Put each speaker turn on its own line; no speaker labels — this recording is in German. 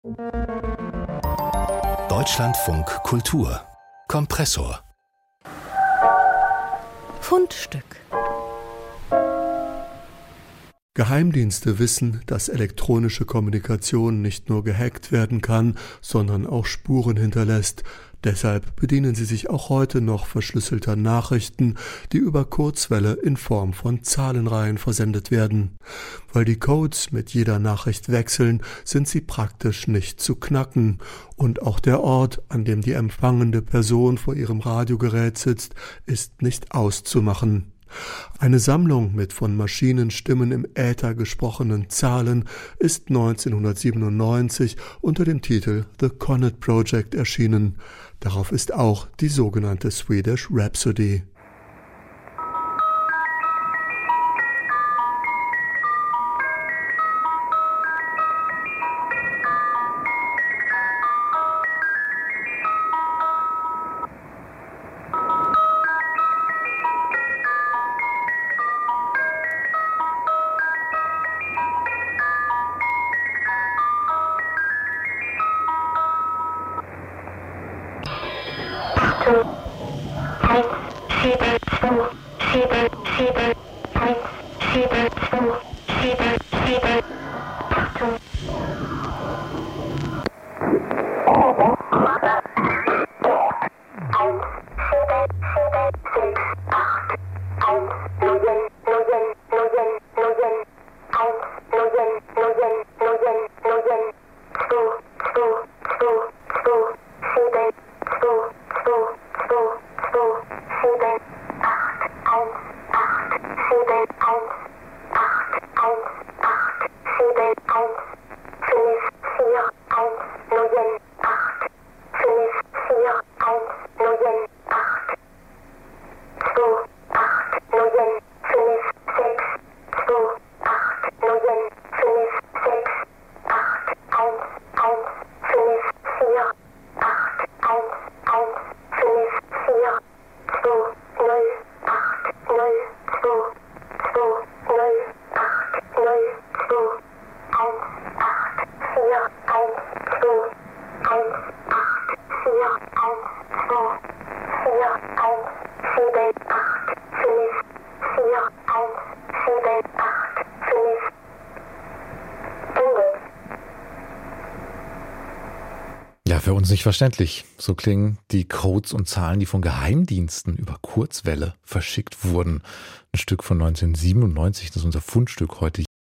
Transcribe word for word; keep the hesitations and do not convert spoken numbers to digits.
Deutschlandfunk Kultur Kompressor
Fundstück.
Geheimdienste wissen, dass elektronische Kommunikation nicht nur gehackt werden kann, sondern auch Spuren hinterlässt. Deshalb bedienen sie sich auch heute noch verschlüsselter Nachrichten, die über Kurzwelle in Form von Zahlenreihen versendet werden. Weil die Codes mit jeder Nachricht wechseln, sind sie praktisch nicht zu knacken. Und auch der Ort, an dem die empfangende Person vor ihrem Radiogerät sitzt, ist nicht auszumachen. Eine Sammlung mit von Maschinenstimmen im Äther gesprochenen Zahlen ist neunzehnhundertsiebenundneunzig unter dem Titel The Conet Project erschienen. Darauf ist auch die sogenannte Swedish Rhapsody.
Ja, für uns nicht verständlich. So klingen die Codes und Zahlen, die von Geheimdiensten über Kurzwelle verschickt wurden. Ein Stück von neunzehnhundertsiebenundneunzig, das ist unser Fundstück heute